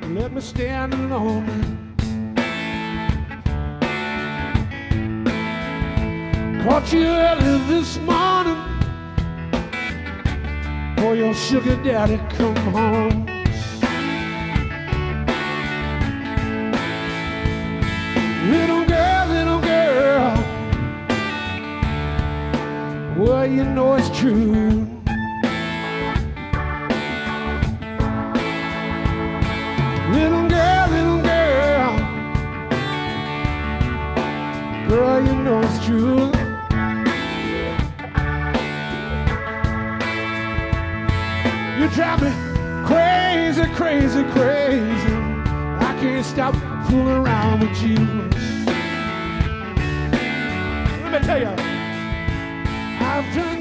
let me stand alone. Caught you early this morning, for your sugar daddy come home. Little girl, well, you know it's true. Little girl, girl, you know it's true. You drive me crazy, crazy, crazy. I can't stop fooling around with you. Let me tell you, I've done